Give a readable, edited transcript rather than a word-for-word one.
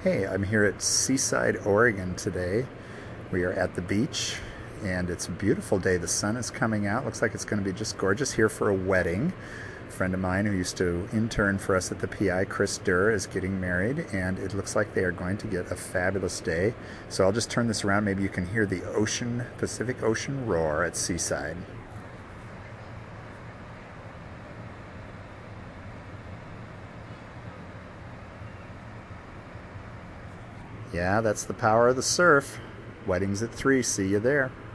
Hey, I'm here at Seaside, Oregon today. We are at the beach and it's a beautiful day. The sun is coming out. Looks like it's going to be just gorgeous here for a wedding. A friend of mine who used to intern for us at the PI, Chris Durr, is getting married and it looks like they are going to get a fabulous day. So I'll just turn this around. Maybe you can hear the ocean, Pacific Ocean roar at Seaside. Yeah, that's the power of the surf. Weddings at 3. See you there.